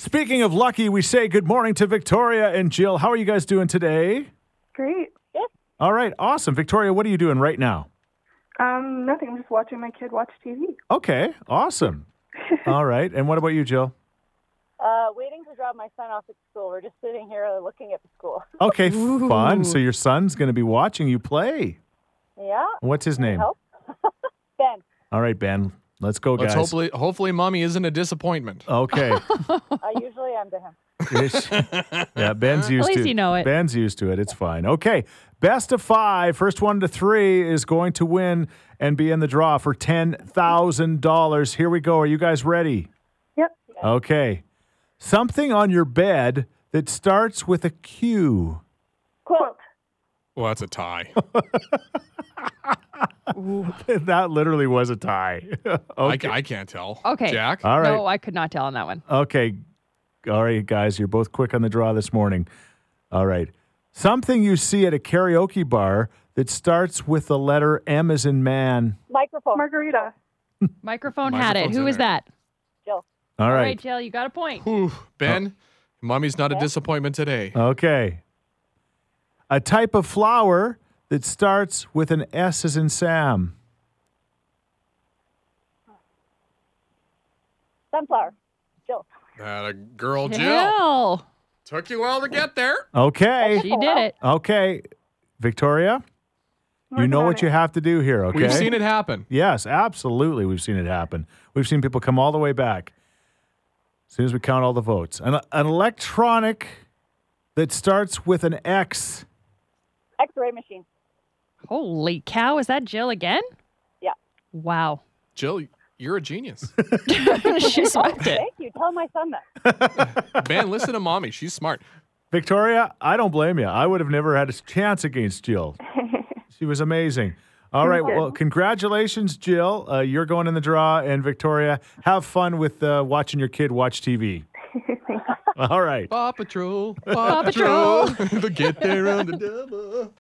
Speaking of lucky, we say good morning to Victoria and Jill. How are you guys doing today? Great. All right, awesome. Victoria, what are you doing right now? Nothing. I'm just watching my kid watch TV. Okay, awesome. All right, and what about you, Jill? Waiting to drop my son off at school. We're just sitting here looking at the school. Okay, fun. So your son's going to be watching you play. Yeah. What's his name? Help. Ben. All right, Ben. Let's go, guys. Hopefully, mommy isn't a disappointment. Okay. I usually am to him. Yeah, Ben's used to it. At least you know it. Ben's used to it. It's fine. Okay. Best of 5. First 1 to 3 is going to win and be in the draw for $10,000. Here we go. Are you guys ready? Yep. Okay. Something on your bed that starts with a Q. Quilt. Well, that's a tie. That literally was a tie. Okay. I can't tell. Okay. Jack? All right. No, I could not tell on that one. Okay. All right, guys, you're both quick on the draw this morning. All right. Something you see at a karaoke bar that starts with the letter M as in man. Microphone. Margarita. Microphone had it. Microphone's Who in is there. that? Jill. All All right. right, Jill, you got a point. Whew. Ben, mommy's not a disappointment today. Okay. A type of flower that starts with an S as in Sam. Sunflower. Jill. That a girl, Jill. Jill. Took you a while to get there. Okay. She did it. Okay. Victoria, you know what you have to do here, okay? We've seen it happen. Yes, absolutely. We've seen it happen. We've seen people come all the way back as soon as we count all the votes. An electronic that starts with an X. X-ray machine. Holy cow. Is that Jill again? Yeah. Wow. Jill, you're a genius. She swapped it. Thank you. Tell my son that. Ben, listen to mommy. She's smart. Victoria, I don't blame you. I would have never had a chance against Jill. She was amazing. All right. Well, congratulations, Jill. You're going in the draw. And Victoria, have fun with watching your kid watch TV. All right. Paw Patrol. Paw Patrol. They'll get there on the double.